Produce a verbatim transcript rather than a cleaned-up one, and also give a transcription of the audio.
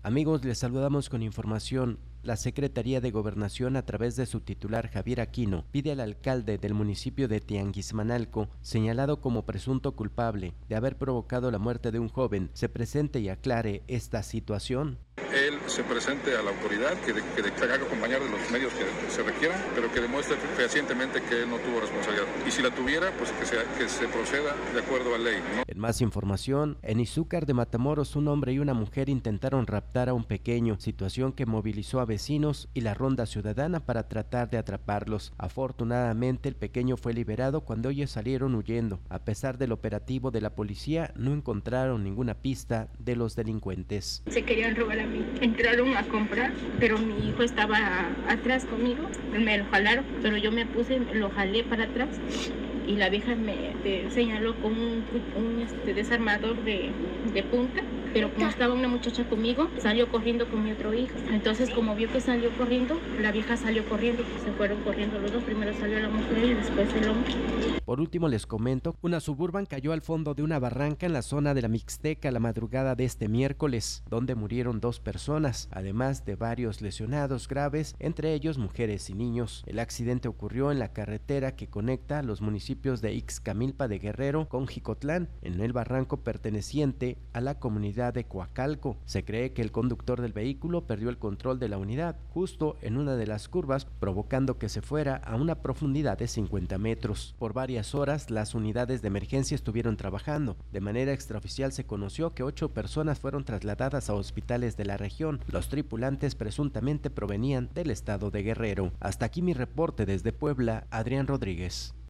Amigos, les saludamos con información. La Secretaría de Gobernación, a través de su titular Javier Aquino, pide al alcalde del municipio de Tianguismanalco, señalado como presunto culpable de haber provocado la muerte de un joven, se presente y aclare esta situación. Él se presente a la autoridad, que, de, que de, se haga acompañar de los medios que se requieran, pero que demuestre fehacientemente que él no tuvo responsabilidad. Y si la tuviera, pues que se, que se proceda de acuerdo a la ley, ¿no? En más información, en Izúcar de Matamoros, un hombre y una mujer intentaron raptar a un pequeño, situación que movilizó a vecinos y la ronda ciudadana para tratar de atraparlos. Afortunadamente, el pequeño fue liberado cuando ellos salieron huyendo. A pesar del operativo de la policía, no encontraron ninguna pista de los delincuentes. Se querían robar a mí. Entraron a comprar, pero mi hijo estaba atrás conmigo, me lo jalaron, pero yo me puse, lo jalé para atrás y la vieja me te, señaló con un, un este, desarmador de, de punta, pero como estaba una muchacha conmigo, salió corriendo con mi otro hijo. Entonces, como vio que salió corriendo, la vieja salió corriendo, se fueron corriendo los dos, primero salió la mujer y después el hombre. Por último, les comento, una Suburban cayó al fondo de una barranca en la zona de la Mixteca la madrugada de este miércoles, donde murieron dos personas, además de varios lesionados graves, entre ellos mujeres y niños. El accidente ocurrió en la carretera que conecta los municipios de Ixcamilpa de Guerrero con Jicotlán, en el barranco perteneciente a la comunidad de Coacalco. Se cree que el conductor del vehículo perdió el control de la unidad, justo en una de las curvas, provocando que se fuera a una profundidad de cincuenta metros. Por varias horas, las unidades de emergencia estuvieron trabajando. De manera extraoficial se conoció que ocho personas fueron trasladadas a hospitales de la región. Los tripulantes presuntamente provenían del estado de Guerrero. Hasta aquí mi reporte desde Puebla, Adrián Rodríguez.